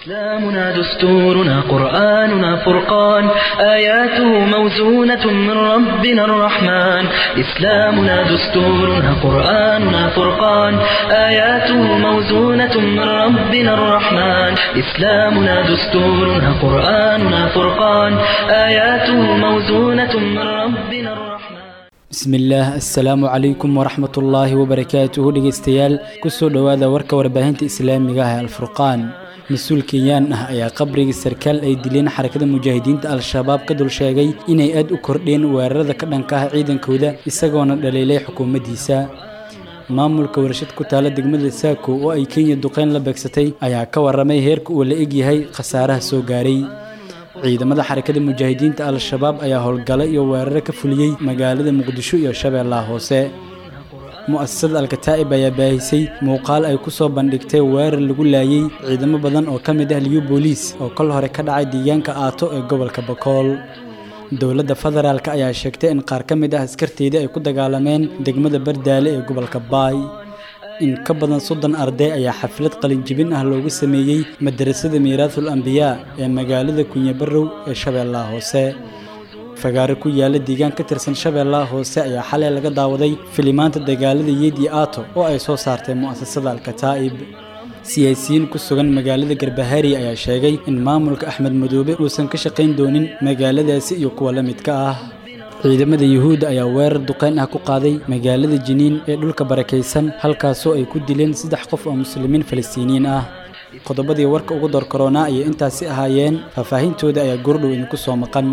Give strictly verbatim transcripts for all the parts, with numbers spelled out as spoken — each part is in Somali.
إسلامنا دستورنا قرآننا فرقان آياته موزونة من ربنا الرحمن إسلامنا دستورنا قرآننا فرقان آياته موزونة من ربنا الرحمن إسلامنا دستورنا قرآننا فرقان آياته موزونة من ربنا الرحمن بسم الله السلام عليكم ورحمة الله وبركاته dhegeystayaal kusoo dhawaada warka warbaahinta islaamiga ah Al-Furqaan مسؤول كيان ayaa qabriga sarkaal ay dileen xarakada mujaahidiinta al-shabaab ka dul sheegay inay aad u kordheen weerarada ka dhanka ah ciidankooda isagoona dhaleelay xukuumaddiisa maamulka warshad ku taala degmada Saako oo ay Kenya duqeyn la beegsatay ayaa ka waramay heerka uu la eg yahay khasaaraha soo gaaray ciidamada xarakada mujaahidiinta al-shabaab ayaa howlgalay iyo weerar ka fuliyay magaalada Muqdisho iyo Shabeellaha Hoose mu'assasada al-Kataa'ib ayaa baahisay muuqaal ay ku soo bandhigtay weerar lagu laayay ciidamo badan oo ka mid ah liyo booliis oo kal hore ka dhacay deegaanka Aato ee gobolka Bakool dawladda federaalka ayaa sheegtay in qaar ka mid ah askarteedii ay ku dagaalameen degmada Bardaale ee gobolka Baay in ka badan soddon arday ayaa xaflad qalin jibin ah loogu sameeyay madrasada Miiraathul Anbiyaa ee magaalada Kunyabarow ee Shabeellaha Hoose fagaare ku yaala deegaan ka tirsan Shabeellaha Hoose ayaa xalay laga daawaday filimaanta dagaalada Yeedi Aato oo ay soo saartay mu'assasada al-Kataa'ib siyaasiyiin ku sugan magaalada Garbahari ayaa sheegay in maamulka Axmed Madoobe uusan ka shaqeyn doonin magaaladaasi iyo kuwa la midka ah ciidamada Yahuuda ayaa weerar duqeyn ah ku qaaday magaalada Jiniin ee dhulka barakeysan halkaas oo ay ku dileen saddex qof oo muslimiin Falastiiniin ah qodobadii warka ugu door corona ay intaasi ahaayeen faahfaahintooda ayaa gurdhow idinku soo maqan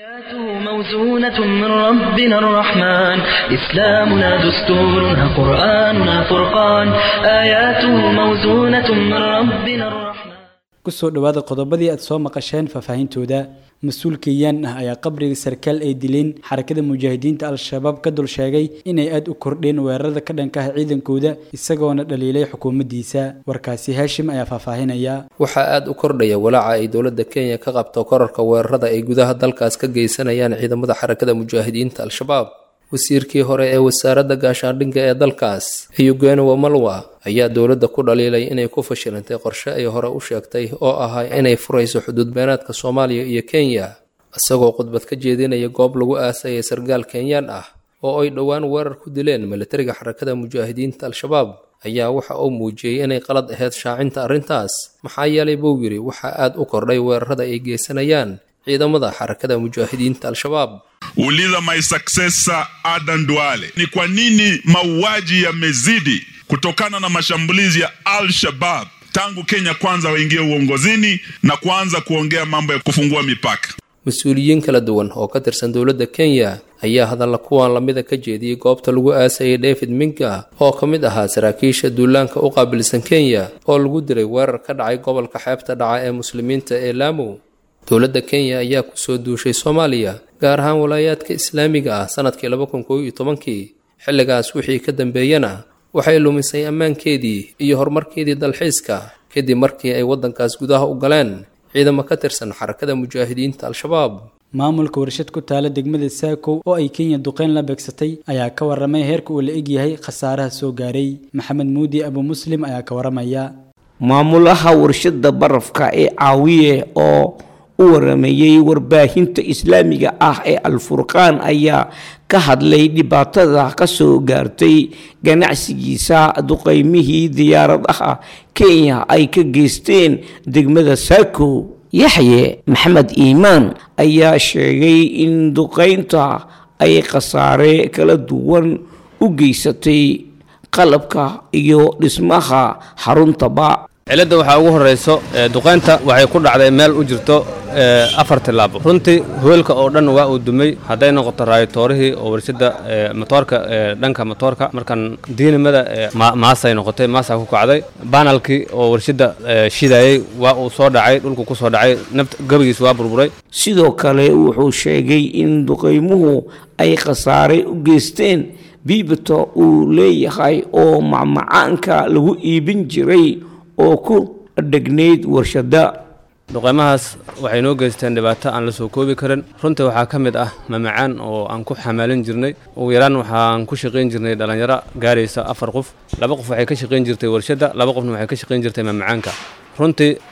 موزونة من ربنا الرحمن إسلامنا دستورنا قرآننا فرقان آياته موزونة من ربنا الرحمن kusoo dhawaada qodobadii aad soo maqasheen faahfaahintooda mas'uul Kiyaan ah ayaa qabriga sarkaal ay dileen xarakada mujaahidiinta al-shabaab ka dul sheegay inay aad u kordheen weerarada ka dhanka ah ciidankooda isagoona dhaliilay xukuumaddiisa warkaasi Haashim ayaa faahfaahinaya waxa aad u kordhaya walaaca ay dawladda Kenya ka qabto kororka weerarada ay gudaha dalkaas ka geysanayaan ciidamada xarakada mujaahidiinta al-shabaab wasiirkii hore ee wasaaradda gaashaandhigga ee dalkaas Eugene Wamalwa ayaa dawladda ku dhaliilay inay ku fashilantay qorshe ay hore u sheegtay oo ahaa inay furayso xuduud beenaadka Soomaaliya iyo Kenya isagoo khudbad ka jeedinaya goob lagu aasay sargaal Kenyaan ah oo ay dhawaan weerar ku dileen militariga xarakada mujaahidiinta al-shabaab ayaa waxa uu muujiyay inay qalad ahayd shaacinta arrintaas maxaa yeelay buu yiri waxa aad u kordhay weerarada ay geysanayaan ciidamada xarakada mujaahidiinta al-shabaab uliza my successor Adan Duale ni kwa nini mauaji yamezidi kutokana na mashambulizi ya al-Shabaab tangu Kenya kwanza waingie uongozini na kuanza kuongea mambo ya kufungua mipaka mas'uuliyiin kala duwan oo ka tirsan dawladda Kenya ayaa hadalla kuwan lamida ka jeediyay goobta lagu aasay David Minga oo kamid ahaa saraakiisha duulaanka u qaabilsan Kenya oo lagu diray weerar ka dhacay gobolka xeebta dhaca ee muslimiinta ee Lamu dawladda Kenya ayaa ku soo duushay Soomaaliya gaar ahaan walaayaadka islaamiga ah sanadkii laba kun iyo toban xilligaas wixii ka dambeeyana waxay lumisay ammaankeedii iyo horumarkeedii dalxiiska kadib markii ay wadankaas gudaha u galeen ciidamo ka tirsan xarakada mujaahidiinta al-shabaab maamulka warshad ku taala degmada Saako oo ay Kenya duqeyn la beegsatay ayaa ka waramay heerka uu la eg yahay khasaaraha soo gaaray Maxamed Muudi Abu Muslim ayaa ka waramaya maamulaha warshadda barafka ee Caawiye oo u waramayay warbaahinta islaamiga ah ee Al-Furqaan ayaa ka hadlay dhibaatada ka soo gaartay ganacsigiisa duqeymihii diyaaradaha Kenya ay ka geysteen degmada Saako Yaxye Maxamed Iimaan ayaa sheegay in duqeynta ay khasaare kala duwan u geysatay qalabka iyo dhismaha xaruntaba cilada waxa ugu horeyso duqeynta waxay ku dhacday meel u jirto afar tilaabo runtii hoolka oo dhan waa uu dumay haday noqoto raaytoorihii oo warshada motorka dhanka motorka markan diinimada maasay noqotay maasa ku kacday banalkii oo warshada shidayay waa uu soo dhacay dhulku ku soo dhacay naft gabigiis waa burburay sidoo kale wuxuu sheegay in duqeymuhu ay khasaare u geysteen biibto uu leeyahay oo macmacaanka lagu iibin jiray oo ku dhagneed warshada duqeymahaas waxay noo geysteen dhibaato aan la soo koobi karin runtii waxa ka mid ah mamacaan oo aan ku xamaalin jirnay ugu yaraan waxaan ku shaqeyn jirnay dhalinyaro gaaraysa afar qof laba qof waxay ka shaqeyn jirtay warshada laba qofna waxay ka shaqeyn jirtay mamacaanka runtii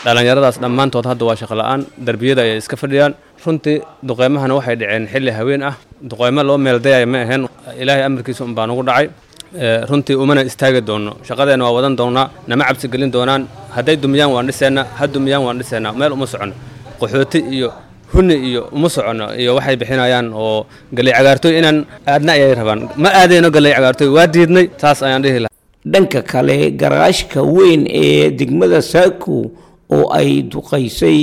dhalinyaradaas dhammaantood hadda waa shaqo la'aan darbiyada ay iska fadhiyaan runtii duqeymahana waxay dhaceen xilli haween ah duqeymo loo meeldayay ma ahayn ilaahay amarkiisa un baa nagu dhacay runtii umana istaagi doono shaqadeena waa wadan doonaa nama cabsi gelin doonaan hadday dumiyaan waan dhiseena had dumiyaan waan dhiseena meel uma socono qaxooti iyo hunni iyo uma socono iyo waxay bixinayaan oo galay cagaartooy inaan aadna ayay rabaan ma aadeyno galay cagaartooy waa diidnay taas ayaan dhihi lahaa dhanka kale garaashka weyn ee degmada Saako oo ay duqaysay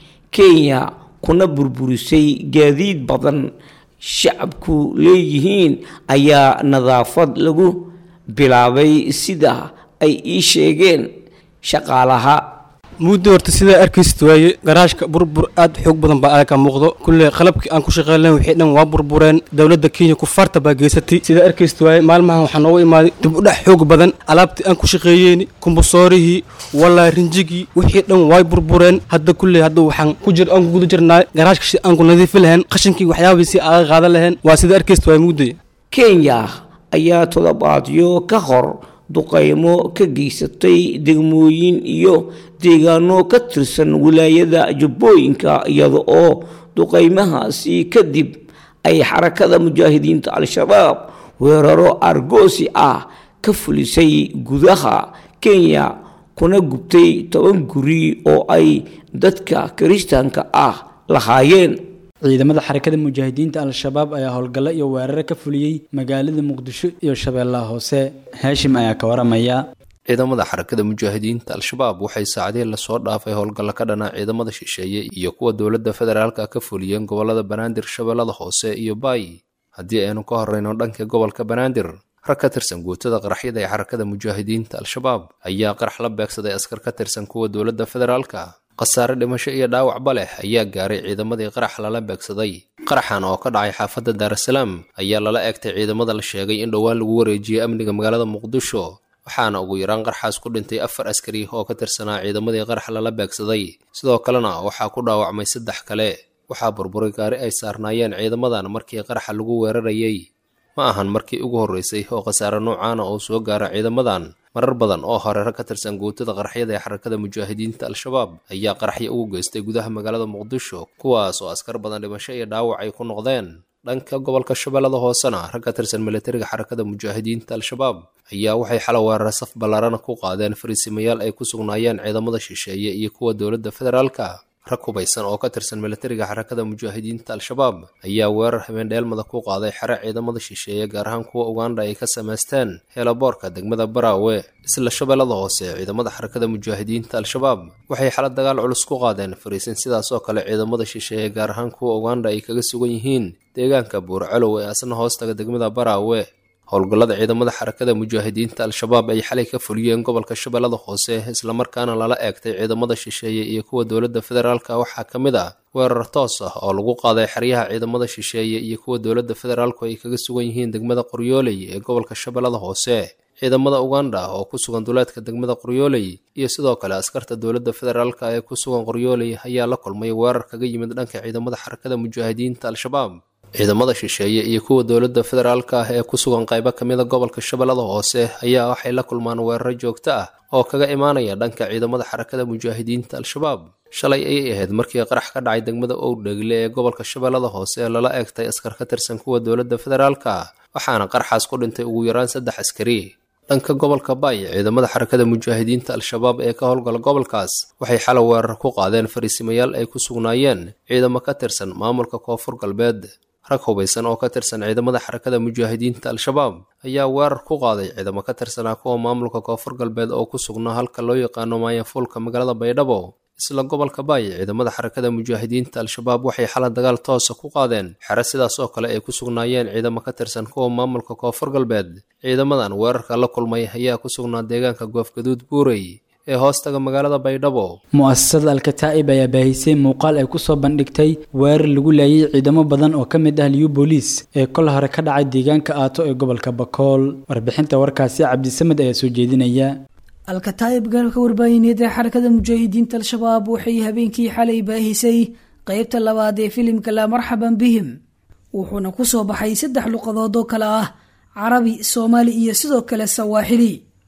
Kenya kuna burburisay gaadiid badan shacabku leeyihiin ayaa nadaafad lagu bilaabay sida ay ii sheegeen shaqaalaha muddo horta sida arkaysid waaye garaashka burbur aad xoog badan baa ka muuqdo kullee qalabkii aan ku shaqeynay wixii dhan waa burbureen dawladda Kenya ku farta baa geysatay sida arkaysid waaye maalmahan waxaan noogu imaaday dib u dhax xoog badan alaabtii aan ku shaqeeyeen kumbusoorihii wala rinjigi wixii dhan way burbureen hadda kullee hadda waxaan ku jir aan gudu jirnaa garaashka si aan ku nadiifin lahayn qashinkii waxyaabihiisa aan qaadan lahayn waa sida arkaysid waaye muddo Kenya ayaa toddobaadyo ka hor duqeymo ka geysatay degmooyin iyo deegaano ka tirsan wilaayada Jubbooyinka iyada oo duqeymahaasi kadib ay xarakada mujaahidiinta al-shabaab weeraro argoosi ah ka fulisay gudaha Kenya kuna gubtay toban guri oo ay dadka Kiristaanka ah lahaayeen ciidamada xarakada mujaahidiinta al-shabaab ayaa howlgalo iyo weerar ka fuliyay magaalada Muqdisho iyo Shabeellaha Hoose Haashim ayaa ka waramaya ciidamada xarakada mujaahidiinta al-shabaab waxay saacadii la soo dhaafay howlgalo ka dhana ciidamada shisheeye iyo kuwa dawladda federaalka ka fuliyeen gobolada Banaadir Shabeellada Hoose iyo Bay haddii aynu ka horeyno dhanka gobolka Banaadir rag ka tirsan guutada qaraxyada ee xarakada mujaahidiinta al-shabaab ayaa qarax la beegsaday askar ka tirsan kuwa dawladda federaalka qasaare dhimasho iyo dhaawacba leh ayaa gaaray ciidamadii qarax lala beegsaday qaraxan oo ka dhacay xaafadda Daarasalaam ayaa lala eegtay ciidamada la sheegay in dhowaan lagu wareejiyay amniga magaalada Muqdisho waxaana ugu yaraan qaraxaas ku dhintay afar askari oo ka tirsanaa ciidamadii qarax lala beegsaday sidoo kalena waxaa ku dhaawacmay saddex kale waxaa burburay gaari ay saarnaayeen ciidamadan markii qaraxa lagu weerarayay ma ahan markii ugu horeysay oo qasaare noocan oo soo gaara ciidamadan marar badan oo hore rag ka tirsan guutada qaraxyada ee xarakada mujaahidiinta al-shabaab ayaa qaraxyo ugu geystay gudaha magaalada Muqdisho kuwaas oo askar badan dhimasho iyo dhaawac ay ku noqdeen dhanka gobolka Shabeellada Hoosena rag ka tirsan militariga xarakada mujaahidiinta al-shabaab ayaa waxay xal weerar saf ballaaran ku qaadeen fariisimayaal ay ku sugnaayeen ciidamada shisheeye iyo kuwa dawladda federaalka rag hubaysan oo ka tirsan militariga xarakada mujaahidiinta al-shabaab ayaa weerar habeen dheelmada ku qaaday xare ciidamada shisheeye gaar ahaan kuwa Uganda ay ka sameysteen heelaboorka degmada Baraawe isla Shabeellada Hoose ciidamada xarakada mujaahidiinta al-shabaab waxay xalad dagaal culus ku qaadeen fariisin sidaas oo kale ciidamada shisheeye gaar ahaan kuwa Uganda ay kaga sugan yihiin deegaanka Buurcalow ee asna hoostaga degmada Baraawe howlgallada ciidamada xarakada mujaahidiinta al-shabaab ay xalay ka fuliyeen gobolka Shabeellada Hoose isla markaana lala eegtay ciidamada shisheeye iyo kuwa dawladda federaalka waxaa ka mid ah weerar toos ah oo lagu qaaday xeryaha ciidamada shisheeye iyo kuwa dawladda federaalku ay kaga sugan yihiin degmada Qoryooley ee gobolka Shabeellada Hoose ciidamada Uganda oo ku sugan duleedka degmada Qoryooley iyo sidoo kale askarta dawladda federaalka ee ku sugan Qoryooley ayaa la kulmay weerar kaga yimid dhanka ciidamada xarakada mujaahidiinta al-shabaab ciidamada shisheeye iyo kuwa dawladda federaalka ah ee ku sugan qaybo kamid ah gobolka Shabeellada Hoose ayaa waxay la kulmaan weerar joogto ah oo kaga imaanaya dhanka ciidamada xarakada mujaahidiinta al-shabaab shalay ay ahayd markii qarax ka dhacay degmada Owdheegle ee gobolka Shabeellada Hoose lala eegtay askar ka tirsan kuwa dawladda federaalka waxaana qaraxaas ku dhintay ugu yaraan saddex askari dhanka gobolka Bay ciidamada xarakada mujaahidiinta al-shabaab ee ka howlgala gobolkaas waxay xal weerar ku qaadeen fariisimayaal ay ku sugnaayeen ciidamo ka tirsan maamulka Koonfur Galbeed rag hubaysan oo ka tirsan ciidamada xarakada mujaahidiinta al-shabaab ayaa weerar ku qaaday ciidamo ka tirsanaa kuwa maamulka Koonfur Galbeed oo ku sugnaa halka loo yaqaano Maayafuulka magaalada Baydhabo isla gobolka Bay ciidamada xarakada mujaahidiinta al-shabaab waxay xal dagaal toos ah ku qaadeen xare sidaas oo kale ay ku sugnaayeen ciidamo ka tirsan kuwa maamulka Koonfur Galbeed ciidamadan weerarka la kulmay ayaa ku sugnaa deegaanka Goofgaduud Buurey ee hoostaga magaalada Baydhabo mu'assasada al-Kataa'ib ayaa baahisay muuqaal ay ku soo bandhigtay weerar lagu leeyay ciidamo badan oo ka mid ah liyu booliis ee kol hore ka dhacay deegaanka Aato ee gobolka Bakool warbixinta warkaasi Cabdisamed ayaa soo jeedinaya al-Kataa'ib garabka warbaahineed ee xarakada mujaahidiinta al-shabaab waxay habeenkii xalay baahisay qaybta labaad ee filimka La Marhaban Bihim wuxuuna ku soo baxay saddex luqadood oo kala ah Carabi, Soomaali iyo sidoo kale Sawaaxili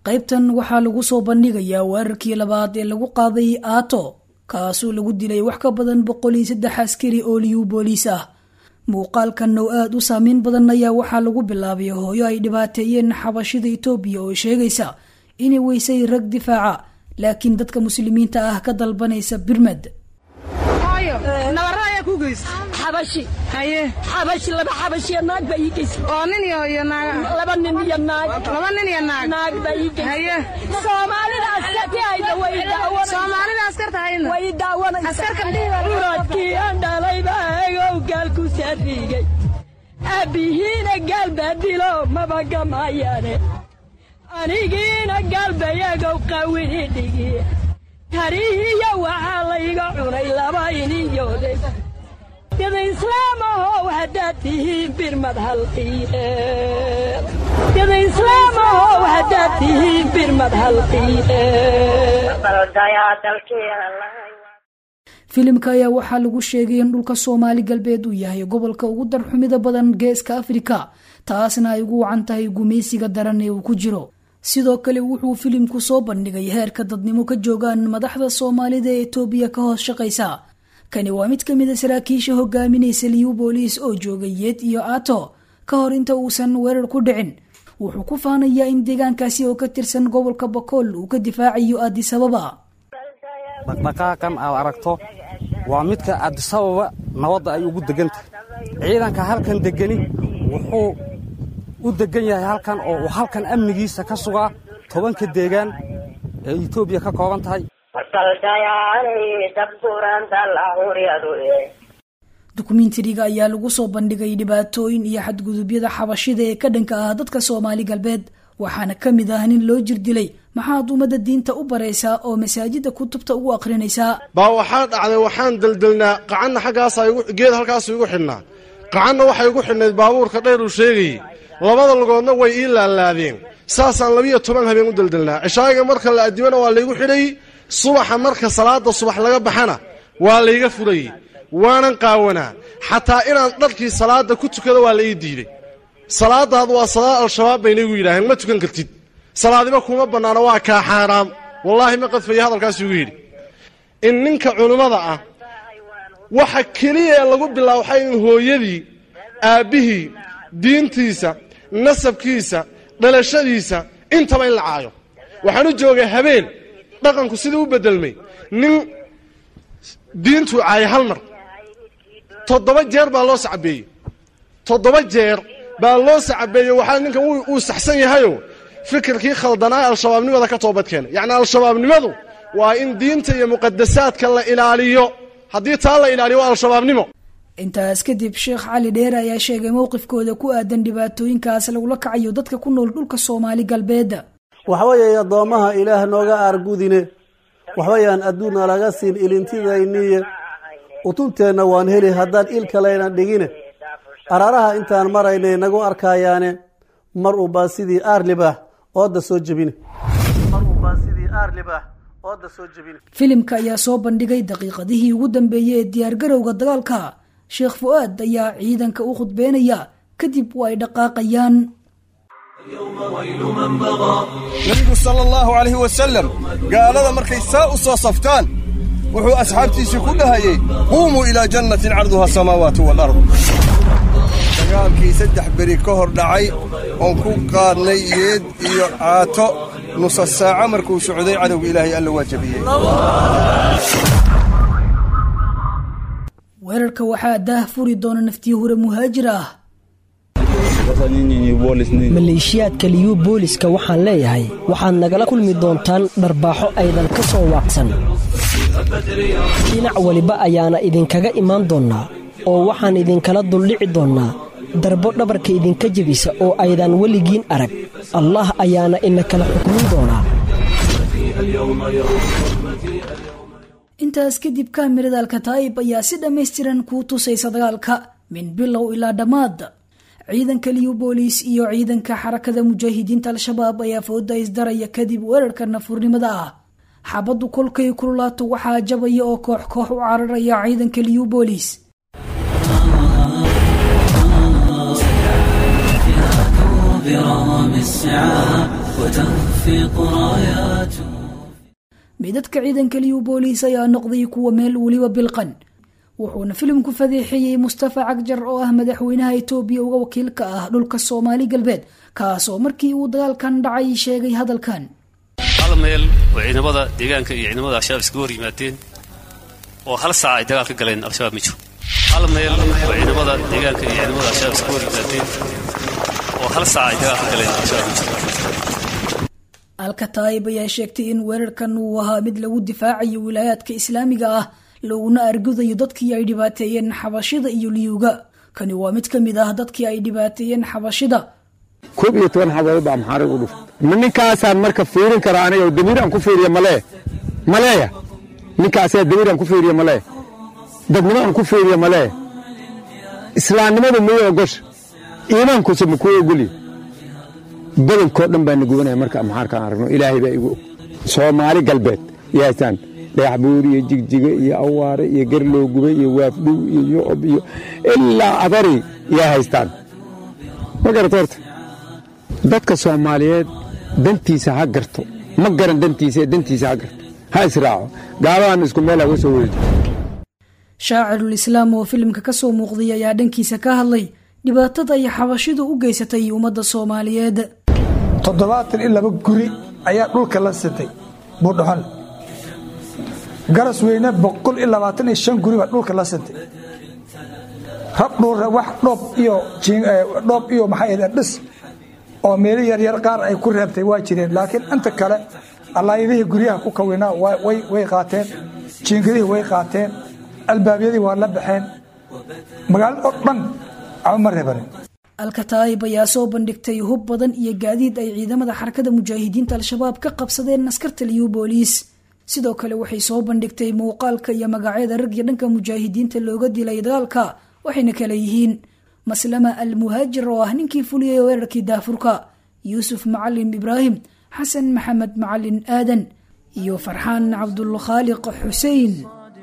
qaybtan waxaa lagu soo bandhigayaa weerarkii labaad ee lagu qaaday aato kaasoo lagu dilay wax ka badan boqol iyo saddex askari oo liyu booliis ah. muuqaalkan oo aad u saameyn badan ayaa waxaa lagu bilaabay hooyo ay dhibaateeyeen xabashida Itoobiya oo sheegaysa inay weysay rag difaaca laakiin dadka muslimiinta ah ka dalbanaysa birmad. hooyo nabaraya ku geys xabashi haye xabashi laba xabashi naag bay geys oo nin iyo naag laba nin iyo naag laba nin iyo naag naag bay geys haye Soomaalida askarta ay way daawan Soomaalida askarta ay way daawan askarka dhiiradkii aan dhalay baa gal ku saarigay abihiina gal badilo mabagamayane anigina gal bayago qawini dhigi tarihiya waxa la iga cunay laba iniyoode dad islaam oo wadaadtii birmad halqiye dad islaam oo wadaadtii birmad halqiye filimka ayaa waxaa lagu sheegay in dhulka Soomaali galbeed uu yahay gobolka ugu darxumida badan geeska Afrika taasna ay ugu wacan tahay gumeysiga daran ee uu ku jiro. sidoo kale wuxuu filimku soo bandhigay heerka dadnimo ka joogaan madaxda Soomaalida ee Itoobiya ka hoos shaqeysa. kani waa mid ka mid ah saraakiisha hogaaminaysa liyu booliis oo joogay Yeed iyo Aato ka hor inta uusan weerar ku dhicin. wuxuu ku faanayaa in deegaankaasi oo ka tirsan gobolka Bakool uu ka difaacayo Addis Ababa. dhaqdhaqaaqan aad aragto waa midka Addis Ababa nabadda ay ugu degantahay. ciidanka halkan degani wuxuu u degan yahay halkan oo halkan amnigiisa ka sugaa tobanka deegaan ee Itoobiya ka kooban tahay. dukumeentariga ayaa lagu soo bandhigay dhibaatooyin iyo xadgudubyada xabashida ee ka dhanka ah dadka Soomaali galbeed waxaana kamid ah nin loo jirdilay maxaad umada diinta u baraysaa oo masaajida kutubta ugu aqrinaysaa. baa waxaan dhacday waxaan daldalnaa qacanna xaggaas ay geed halkaas ugu xidhnaa qacanna waxay ugu xidhnayd baabuurka dheer uu sheegayay labada lugoodna way ii laalaadeen saasaan labiyo toban habeen u daldalnaa cishaaga marka la adimana waa laygu xidhay subaxa marka salaada subax laga baxana waa layga furayay waanan qaawanaa xataa inaan dharkii salaada ku tukado waa la ii diiday salaadaadu waa salaad al-shabaab bayna igu yidhaaheen ma tukan kartid salaadiba kuma bannaana waa kaa xaaraam wallaahi ma qadfaya hadalkaas igu yidhi in ninka culimmada ah waxa keliya ee lagu bilaabo waxay in hooyadii aabbihii diintiisa nasabkiisa dhalashadiisa intaba in la caayo waxaan u joogay habeen dhaqanku sidii u bedelmay nin diintu caay hal mar toddoba jeer baa loo sacabeeyey toddoba jeer baa loo sacabeeyey waxaa ninkan uu saxsan yahayo fikirkii khaldanaa al-shabaabnimada ka toobadkeena yacni al-shabaabnimadu waa in diinta iyo muqadasaadka la ilaaliyo haddii taa la ilaaliyo waa al-shabaabnimo. intaas kadib Sheekh Cali Dheer ayaa sheegay mowqifkooda ku aadan dhibaatooyinkaas lagula kacayo dadka ku nool dhulka Soomaali galbeed. waxweeye addoomaha ilaah nooga aargudine waxweeyaan adduuna laga siin ilintidayniye utunteenna waan heli haddaan il kalena dhigine araraha intaan maraynay nagu arkayaane mar ubaa sidii aarlibah ooda soo jabine mar ubaa sidii aarlibah ooda soo jabine. filimka ayaa soo bandhigay daqiiqadihii ugu dambeeyay ee diyaar garowga dagaalka. Sheekh Fuad ayaa ciidanka u khudbeynaya kadib way dhaqaaqayaan. nabigu sallallahu alayhi wasallam gaalada markay saa u soo saftaan wuxuu asxaabtiisii ku dhahayay quumuu ilaa jannatin carduha samaawaatu wal-ard. dagaalkii saddex beri ka hor dhacay oon ku qaadnay Yeed iyo Aato nusa saaca markuu socday cadowga ilaahay alla waa jabiyey. weerarka waxaa daah furi doona naftii hore muhaajir ah. maleeshiyaadka liyu booliska waxaan leeyahay waxaad nagala kulmi doontaan dharbaaxo aydan ka soo waaqsan. dhinac waliba ayaana idinkaga imaan doonnaa oo waxaan idinkala duldhici doonnaa darbo dhabarka idinka jebisa oo aydan weligiin arag. allah ayaana ina kala xukmin doonaa. intaas kadib kaamirada Al-Kataib ayaa si dhammaystiran ku tusaysa dagaalka min bilow ilaa dhammaad. ciidanka liyu booliis iyo ciidanka xarakada mujaahidiinta al-shabaab ayaa fooda isdaraya kadib weerarka nafurnimada ah. xabadu kolkay kululaato waxaa jabaya oo koox koox u cararaya ciidanka liyu booliis. برغم الصعاب وتخفق راياته. midadka ciidanka liyu booliis ayaa noqday kuwa meel waliba bilqan wuxuuna filimku fadeexiyey Mustafa Cagjar oo ah madaxweynaha Itoobiya uga wakiilka ah dhulka Soomaali galbeed kaas oo markii uu dagaalkan dhacay sheegay hadalkan hal meel oo ciidamada deegaanka iyo ciidamada shabaab isku hor yimaadeen oo hal saac ay dagaal ka galeen al-shabaab mijo hal meel oo ciidamada deegaanka iyo ciidamada shabaab isku hor yimaadeen oo hal saac ay dagaal ka galeen al-shabaab mijo Al-Kataib ayaa sheegtay in weerarkan uu ahaa mid lagu difaacayo wilaayadka Islaamiga ah loona argudayo dadkii ay dhibaateeyeen xabashida iyo liyuga kani waa mid kamid ah dadkii ay dhibaateeyeen xabashida koob iyo toban xabadood baa maxarig u dhuf ninkaasaan marka fiirin kara aniga damiiraan ku fiiriyo male maleeya ninkaasaa damiiraan ku fiiriyo male dadnimaan ku fiiriyo male islaamnimadu miyuu ogosh iimaankuusa ma ku ogoli badankoo dhan baan gubanaya marka maxaarkaan aragno ilaahay baa igu Soomaali galbeed yaasaan dhagaxbuur iyo jigjiga iyo awaare iyo garloo gubay iyo waafdhow iyo yocob iyo ilaa adari yaa haystaan ma garato horta dadka Soomaaliyeed dantiisa ha garto ma garan dantiisa dantiisa ha garto ha israaco gaalaan isku meel uga soo weedo shaacirul islaam oo filimka ka soo muuqday ayaa dhankiisa ka hadlay dhibaatada ay xabashidu u geysatay ummadda Soomaaliyeed toddobaatan iyo laba guri ayaa dhulka la sitay buudhaxan garas weyne boqol iyo labaatan iyo shan guri baa dhulka la sitay rab dhur wax dhoob iyo dhoob iyo maxay dhis oo meel yar yar qaar ay ku reebtay waa jireen laakiin inta kale allaayadii guriyaha ku kawina way way qaateen jiingadii way qaateen albaabyadii waa la baxeen magaalada oo dhan ama reebarin Al-Kataib ayaa soo bandhigtay hub badan iyo gaadiid ay ciidamada xarakada mujaahidiinta al-shabaab ka qabsadeen askarta liyu booliis sidoo kale waxay soo bandhigtay muuqaalka iyo magacyada rag iyo dhanka mujaahidiinta looga dilay dagaalka waxayna kala yihiin Maslama al-Muhaajir oo ah ninkii fuliyay weerarkii Daafurka Yusuf Macalin Ibrahim Xasan Maxamed Macalin Aadan iyo Farxaan Cabdul Khaliq Xuseen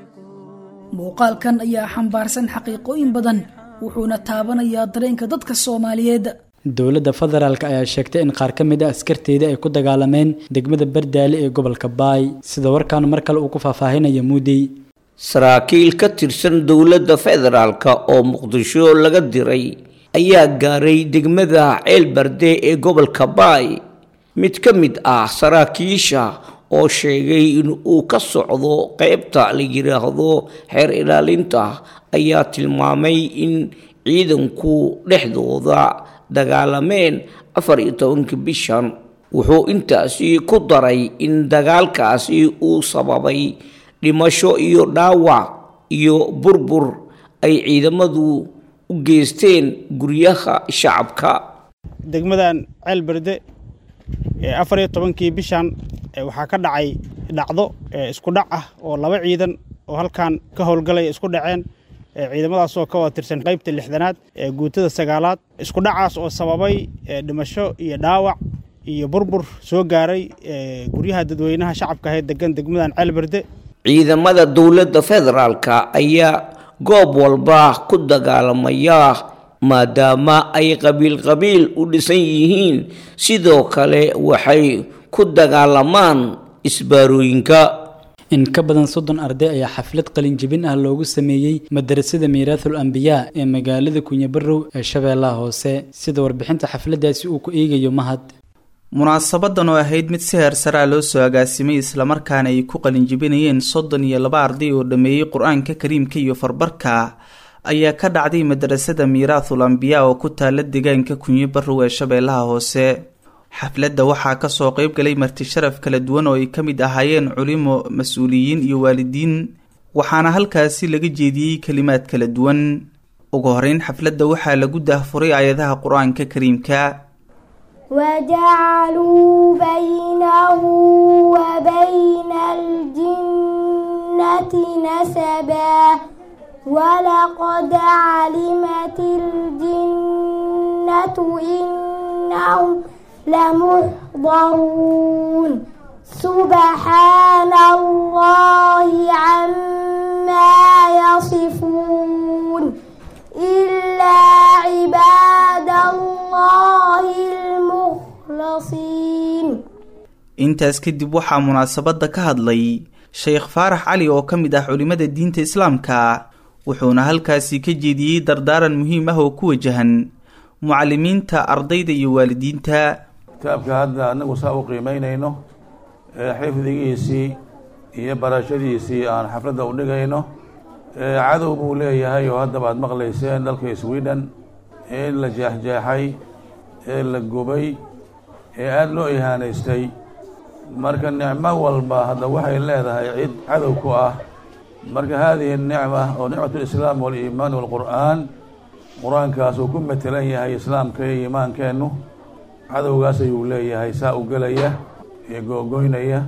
muuqaalkan ayaa xambaarsan xaqiiqooyin badan wuxuuna taabanayaa dareenka dadka Soomaaliyeed dowladda federaalka ayaa sheegtay in qaar ka mid ah askarteeda ay ku dagaalameen degmada Bardaale ee gobolka Baay sida warkaan mar kale uu ku faahfaahinayo Muudi saraakiil ka tirsan dowladda federaalka oo Muqdisho laga diray ayaa gaaray degmada Ceelbarde ee gobolka Baay mid ka mid ah saraakiisha oo sheegay in uu ka socdo qaybta la yiraahdo xeer ilaalinta ayaa tilmaamay in ciidanku dhexdooda dagaalameen afar iyo tobanka bishan wuxuu intaasi ku daray in dagaalkaasi uu sababay dhimasho iyo dhaawac iyo burbur ay ciidamadu u geysteen guryaha shacabka degmadan Ceelbarde ee afar iyo tobankii bishan waxaa ka dhacay dhacdo isku dhac ah oo laba ciidan oo halkan ka howlgalay isku dhaceen ciidamadaas oo ka wada tirsan qaybta lixdanaad ee guutada sagaalaad isku dhacaas oo sababay dhimasho iyo dhaawac iyo burbur soo gaaray guryaha dadweynaha shacabka ee degan degmadan Ceelbarde ciidamada dowladda federaalka ayaa goob walba ku dagaalamaya maadaama ay qabiil qabiil u dhisan yihiin sidoo kale waxay ku dagaalamaan isbaarooyinka in ka badan soddon arday ayaa xaflad qalin jabin ah loogu sameeyay madrasada Miiraathul Anbiyaa ee magaalada Kunyabarow ee Shabeellaha Hoose sida warbixinta xafladaasi uu ku eegayo mahad munaasabadan oo ahayd mid si heer sare loo soo agaasimay isla markaana ay ku qalin jabinayeen soddon iyo laba arday oo dhameeyay Qur'aanka Kariimka iyo farbarka ayaa ka dhacday madrasada Miiraathul Anbiyaa oo ku taala deegaanka Kunyabarow ee Shabeellaha Hoose xafladda waxaa ka soo qayb galay marti sharaf kala duwan oo ay ka mid ahaayeen culimo mas'uuliyiin iyo waalidiin waxaana halkaasi laga jeediyay kalimaad kala duwan ugu horeyn xafladda waxaa lagu daahfuray aayadaha Qur'aanka Kariimka وجعلوا بينه وبين الجنة نسبا ولقد علمت الجنة إنهم لمحضرون سبحان الله عما يصفون إلا عباد الله intaas kadib waxaa munaasabadda ka hadlay sheekh faarax cali oo ka mid ah culimmada diinta islaamka wuxuuna halkaasi ka jeediyey dardaaran muhiim ah oo ku wajahan mucalimiinta ardayda iyo waalidiinta. kitaabka hadda anagu saa u qiimeynayno ee xifdigiisii iyo barashadiisii aan xafladda u dhigayno cadow buu leeyahay oo haddaba aad maqlayseen dalka sweden ee la jeexjeexay ee la gubay ee aada loo ihaanaystay. marka nicmo walba hadda waxay leedahay cid cadow ku ah. marka haadihi nicma oo nicmat lislaam waliimaan walqur'aan qur-aankaas uu ku matelan yahay islaamka iyo iimaankeennu cadowgaas ayuu leeyahay saa u gelaya ee googoynaya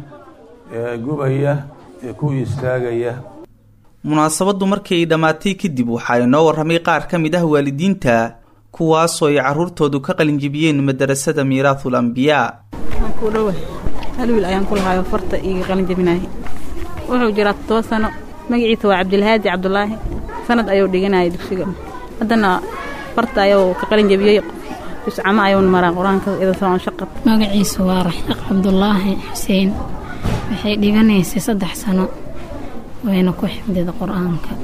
ee gubaya ee ku istaagaya. munaasabaddu markii ay dhammaatay kadib waxaa inoo warramay qaar ka mid ah waalidiinta kuwaasoo ay carruurtoodu ka qalinjibiyeen madarasada miiraathul ambiyaa. ku dhowa hal wiil ayaan ku lahaayoo farta iiga qalinjabinayay wuxuu jiraa toddoba sano magaciisa waa cabdilhaadi cabdulaahi sanad ayuu dhiganayay dugsiga haddana farta ayuu ka qalinjabiyey juscamo ayuuna maraa qur-aanka idasoon shaqad. magaciisa waa raxiiq cabdulaahi xuseen waxay dhiganaysay saddex sano wayna ku xifdida qur-aanka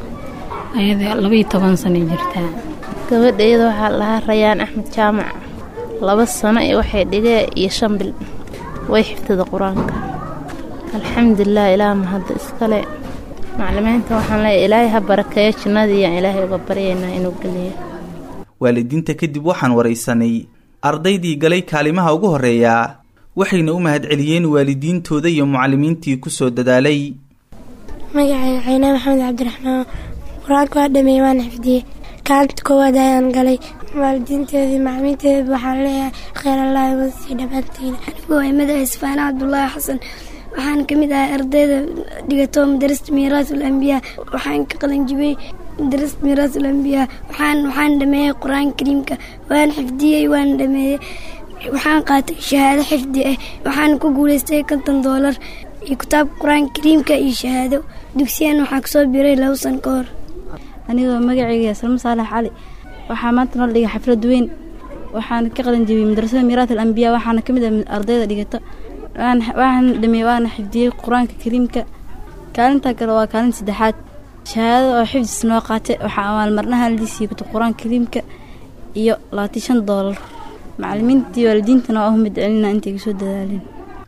ayada labaiyo toban sano jirtaa. gabadha iyada waxaa lahaa rayaan axmed jaamac laba sano iyo waxay dhigee iyo shan bil way xifdida qur-aanka alxamdulilah. ilaah mahadda iskale maclimiinta waxaan leeyahay ilaahay ha barakeeyo jannadiiyan ilaahay uga baryaynaa inuu geliyo. waalidiinta kadib waxaan waraysanay ardaydii galay kaalimaha ugu horreeya waxayna u mahad celiyeen waalidiintooda iyo mucallimiintii ku soo dadaalay. magacay caynaa maxamed cabdiraxmaan qur-aanka waa dhameeyey waan xifdiyey kaalinta koowaad ayaan galay. waalidiinteedii macalimiinteeda waxaan leeyahay kheyr allahi wasii dhammaantiina. anigu waa magaca isfaana cabdulaahi xasan waxaan ka mid ahay ardayda dhigato madarasta miiraathul ambiyaa waxaan ka qalinjibiyey madarasta miiraathul ambiyaa waxaan waxaan dhameeyey qur-aanka kariimka waan xifdiyey waan dhameeyey waxaan qaatay shahaado xifdi ah waxaan ku guulaystay konton doolar iyo kitaabka qur-aanka kariimka iyo shahaado. dugsiyan waxaan kasoo biray labo sano ka hor. anigoo magacayga salmo saalax cali waxaa maanta noo dhigay xaflad weyn waxaan ka qalinjibiyey madarasada miiraathul ambiyaa waxaana ka mid ah ardayda dhigata waxaan dhameeyey waana xifdiyey qur-aanka kariimka. kaalinta kale waa kaalin saddexaad shahaadada oo xifdis noo qaatay waxaa abaalmarnaha lasiiyey kutub qur-aanka kariimka iyo labaatan shan doolar. macalimiintii waalidiintana waa u mahad celinaa intay kasoo dadaaleen.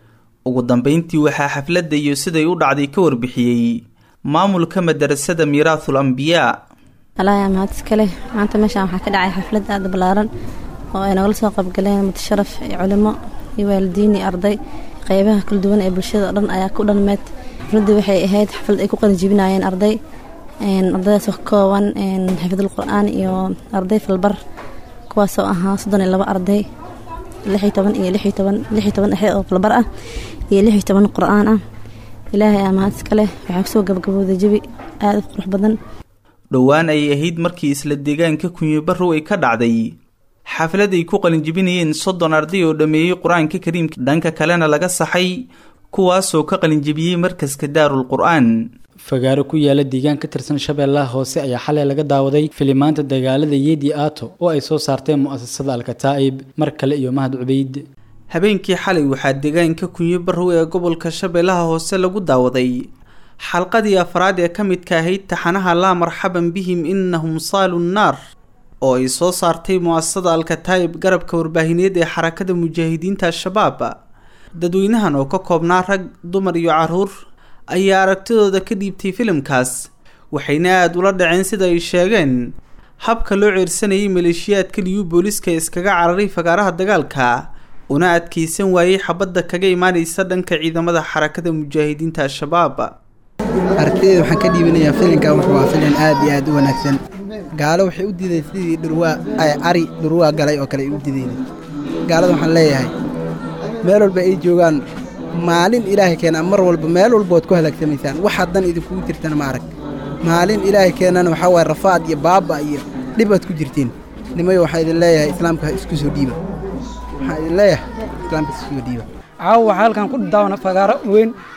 ugu dambeyntii waxaa xafladda iyo siday u dhacday ka warbixiyey maamulka madarasada miiraathul ambiyaa. alaayaa mahad iskale maanta meeshaan waxaa ka dhacay xaflad aada ballaaran oo ay nagala soo qaybgaleen mutasharaf iyo culimo iyo waalidiin iyo arday qeybaha kala duwan ee bulshada oo dhan ayaa ku dhanmeed. xafladii waxay ahayd xaflad ay ku qalinjibinayeen arday ardaydaasoo ka kooban xifdul qur-aan iyo arday falbar kuwaasoo ahaa soddon iyo labo arday lix iyo toban iyo lix iyo toban lix iyo toban axee oo falbar ah iyo lix iyo toban qur-aan ah. ilaahay aa mahad iskale waxaa kusoo gabagabooday jabi aada u qurux badan. dhowaan ayay ahayd markii isla deegaanka kunyo barrow ay ka dhacday xaflad ay ku qalinjibinayeen soddon arday oo dhameeyey qur-aanka kariimka dhanka kalena laga saxay kuwaasoo ka qalinjibiyey markaska daarul qur-aan. fagaaro ku yaala deegaan ka tirsan shabeellaha hoose ayaa xalay laga daawaday filimaanta dagaalada yeedi aato oo ay soo saarteen mu'asasada alkataa'ib. mar kale iyo mahad cubeyd. habeenkii xalay waxaa deegaanka kunyo barrow ee gobolka shabeellaha hoose lagu daawaday xalqadii afraad ee ka midka ahayd taxanaha laa marxaban bihim innahum saalu nnaar oo ay soo saartay mu'asasada alkataa'ib garabka warbaahineed ee xarakada mujaahidiinta al-shabaab. dadweynahan oo ka koobnaa rag dumar iyo carruur ayaa aragtidooda ka dhiibtay filimkaas waxayna aada ula dhaceen sida ay sheegeen habka loo ceersanayay maleeshiyaadka liyu booliska iskaga cararay fagaaraha dagaalka una adkaysan waayey xabadda kaga imaanaysa dhanka ciidamada xarakada mujaahidiinta al-shabaab. aragtideeda waxaan ka dhiibanayaa filinkan wuxuu waa filin aad iyo aad u wanaagsan. gaalo waxay u diiday sidii dhurwaa ay ari dhurwaa galay oo kale ay u diideen. gaalada waxaan leeyahay meel walba ay joogaan maalin ilaahay keena mar walba meel walba waad ku halaagsamaysaan waxaad dan idinkugu jirtana ma arag. maalin ilaahay keenana waxaa waaye rafaad iyo baaba iyo dhib aad ku jirtiin. nimayo waxaa idin leeyahay islaamka isku soo dhiiba. waxaa idin leeyahay islaamka isku soo dhiiba. caawa waxaa halkan ku daawana fagaaro weyn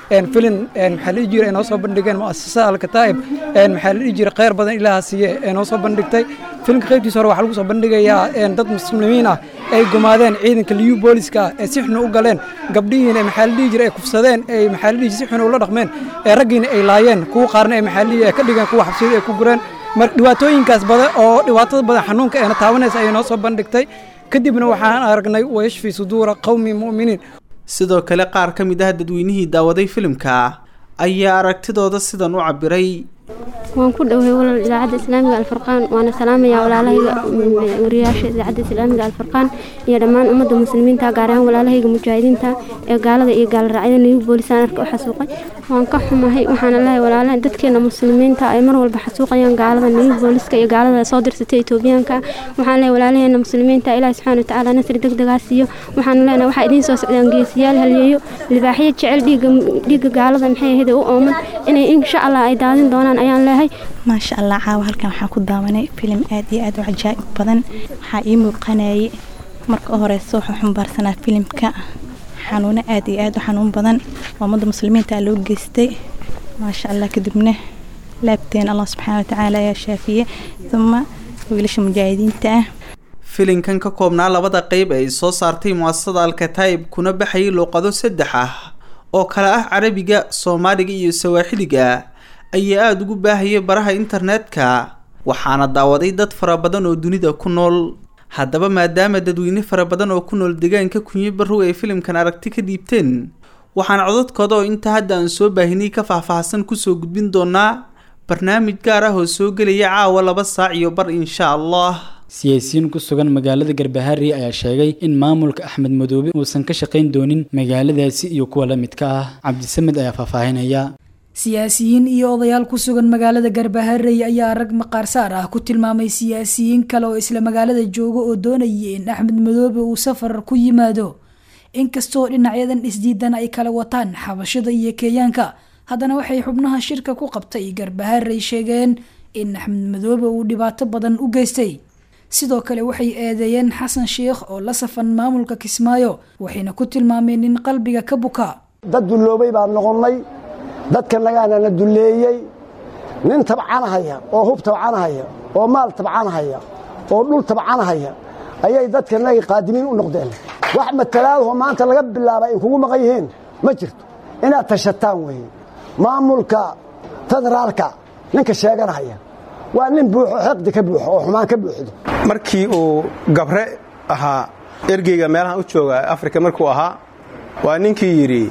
filin maxaa la dhihi jiray ay noo soo bandhigeen mu'asasada alkataa'ib maxaa la dhihi jiray kheyr badan ilaaha siiye ee noo soo bandhigtay filimka qaybtiisa hore waxaa lagu soo bandhigayaa dad muslimiin ah ay gumaadeen ciidanka liyu booliska ee si xun u galeen gabdhihiina ee maxaa la dhihi jiray ay kufsadeen ay maxaa la dhihi jiray si xun ula dhaqmeen ee raggiina ay laayeen kuwa qaarna ee maxaa la dhihi ay ka dhigeen kuwa xabsiyada ay ku gureen marka dhibaatooyinkaas badan oo dhibaatada badan xanuunka eena taabanaysa ayay noo soo bandhigtay kadibna waxaan aragnay wayashfi suduura qowmi mu'miniin sidoo kale qaar ka mid ah dadweynihii daawaday filimka ayaa aragtidooda sidan u cabiray waan ku dhowey walaal idaacadda islaamiga alfurqaan waana salaamayaa walaalahayga wariyaasha idaacadda islaamiga alfurqaan iyo dhammaan ummadda muslimiinta gaar ahaan walaalahayga mujaahidiinta ee gaalada iyo gaalraacyada niyu boolisaan arka u xasuuqay waan ka xumahay waxaana leeyahay walaalaha dadkeena muslimiinta ay mar walba xasuuqayaan gaalada niyu booliska iyo gaalada soo dirsatay Itoobiyaanka waxaan leeyahay walaalaheena muslimiinta ilaahay subxaanahu wa ta'aala nasri degdeg ah siiyo waxaan leenahay waxa idin soo socdaan geesiyaal halyeeyo libaaxiyo jecel dhiiga dhiiga gaalada maxay ahayd u ooman inay insha Allah ay daadin doonaan ayaan leeyahay ما شاء الله caawa halkan waxaan ku daawanay filim aad iyo aad u cajaa'ib badan waxa ii muuqanayay marka hore soo xumbaarsanaa filimka xanuun aad iyo aad u xanuun badan oo ummadda muslimiinta loo geystay ma sha Allah kadibna laabteen Allah subhanahu wa ta'ala ya shaafiye thumma wiilasha mujaahidiinta filimkan ka koobnaa labada qayb ay soo saartay mu'asasada Al-Kataib kuna baxay luqado saddex ah oo kala ah Carabiga, Soomaaliga iyo Sawaaxiliga ayaa aad ugu baahiyay baraha internetka waxaana daawaday dad fara badan oo dunida ku nool haddaba maadaama dadweyne fara badan oo ku nool deegaanka Kunyi Barrow ay filimkan aragti ka dhiibteen waxaan codadkooda oo inta hadda aan soo baahinay ka faahfaahsan ku soo gudbin doonaa barnaamij gaar ah oo soo gelaya caawa laba saac iyo bar insha Allah siyaasiyiin ku sugan magaalada Garbaharey ayaa sheegay in maamulka Axmed Madoobe uusan ka shaqeyn doonin magaaladaasi iyo kuwa la midka ah Cabdisamed ayaa faahfaahinaya siyaasiyiin iyo odayaal ku sugan magaalada Garbaharey ayaa rag maqaar saar ah ku tilmaamay siyaasiyiin kale oo isla magaalada jooga oo doonayay in Axmed Madoobe uu safar ku yimaado inkastoo dhinacyadan isdiidan ay kala wataan xabashada iyo Kenyaanka haddana waxay xubnaha shirka ku qabtay Garbaharey sheegeen in Axmed Madoobe uu dhibaato badan u geystay sidoo kale waxay eedeeyeen Xasan Sheekh oo la safan maamulka Kismaayo waxayna ku tilmaameen in qalbiga ka buka dad duloobay baan noqonnay dadka nagaana la duleeyay nin tabcanahaya oo hub tabcanahaya oo maal tabcanahaya oo dhul tabcanahaya ayay dadka naga qaadimiin u noqdeen wax matalaado maanta laga bilaabay in kugu maqan yihiin ma jirto inaad tashataan weeye maamulka federaalka ninka sheeganaya waa nin buuxo xaqdi ka buuxo oo xumaan ka buuxdo markii uu gabre ahaa ergeyga meelaha u jooga Afrika markuu ahaa waa ninkii yiri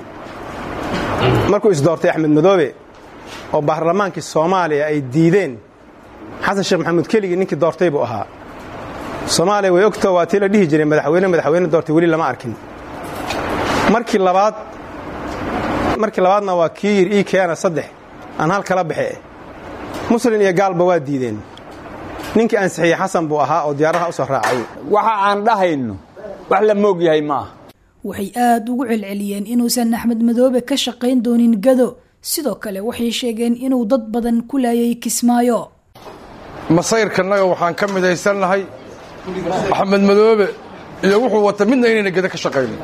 markuu isdoortay Axmed Madoobe oo baarlamaankii Soomaaliya ay diideen Xasan Sheekh Maxamuud Keligi ninkii doortay buu ahaa Soomaaliya way ogtoo waa tii la dhihi jiray madaxweyne madaxweyne doortay weli lama arkin markii labaad markii labaadna waa kii yiri ii keena saddex aan hal kala baxay muslim iyo gaalba waa diideen ninkii ansixiyay Xasan buu ahaa oo diyaaraha u soo raacay waxa aan dhahayno wax la moog yahay ma waxay aad ugu celceliyeen inuusan Axmed Madoobe ka shaqeyn doonin gado sidoo kale waxay sheegeen inuu dad badan ku laayay Kismaayo masayrkanaga waxaan ka midaysanahay Axmed Madoobe iyo wuxuu wata midna inayna gado ka shaqeyn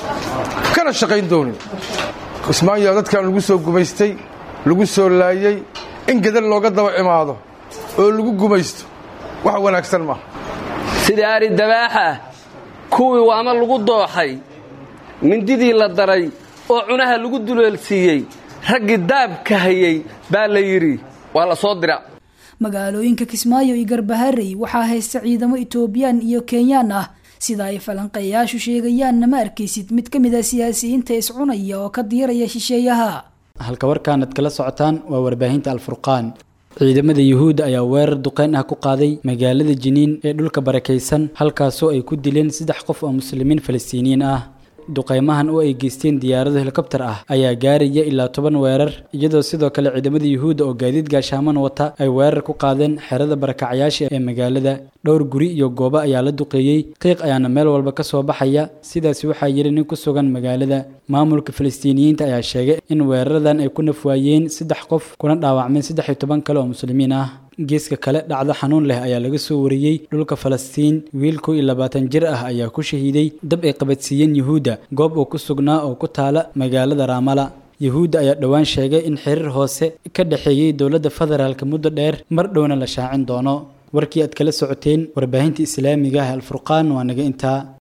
kana shaqeyn doonin Kismaayo dadkan lagu soo gumaystay lagu soo laayay in gado looga daba imaado oo lagu gumaysto wax wanaagsan ma sida ari dabaaxa kuwii waama lagu dooxay mindidii la daray oo cunaha lagu duleelsiiyay raggi daabka hayay baa la yiri waa la soo dira magaalooyinka Kismaayo iyo Garbaharey waxaa haysta ciidamo Itoobiyaan iyo Kenyaan ah sida ay falanqeeyaashu sheegayaan ma arkaysid mid ka mid ah siyaasiyiinta iscunaya oo ka diiraya shisheeyaha halka warkaanad kala socotaan waa warbaahinta Al-Furqaan ciidamada Yuhuud ayaa weerar duqeyn ah ku qaaday magaalada Jiniin ee dhulka barakeysan halkaasoo ay ku dileen saddex qof oo muslimiin Falastiiniyiin ah duqeymahan oo ay geysteen diyaarado helikobtar ah ayaa gaaraya ilaa toban weerar iyadoo sidoo kale ciidamada Yuhuud oo gaadiid gaashaaman wata ay weerar ku qaadeen xerada barakacayaasha ee magaalada dhowr guri iyo goobo ayaa la duqeeyay qiiq ayaana meel walba ka soo baxaya sidaas waxaa yiri nin ku sugan magaalada maamulka Falastiiniyiinta ayaa sheegay in weeraradan ay ku nafwaayeen saddex qof kuna dhaawacmeen saddex iyo toban kale oo muslimiin ah geeska kale dhacdo xanuun leh ayaa laga soo wariyay dhulka Falastiin wiilku iyo labaatan jir ah ayaa ku shahiiday dab ay qabadsiiyeen Yuhuuda goob uu ku sugnaa oo ku taala magaalada Raamala yahuudda ayaa dhowaan sheegay in xiriir hoose ka dhaxeeyay dowladda federaalka muddo dheer mar dhowna la shaacin doono warkii aad kala socoteen warbaahinta islaamiga ah Al Furqaan waa naga intaa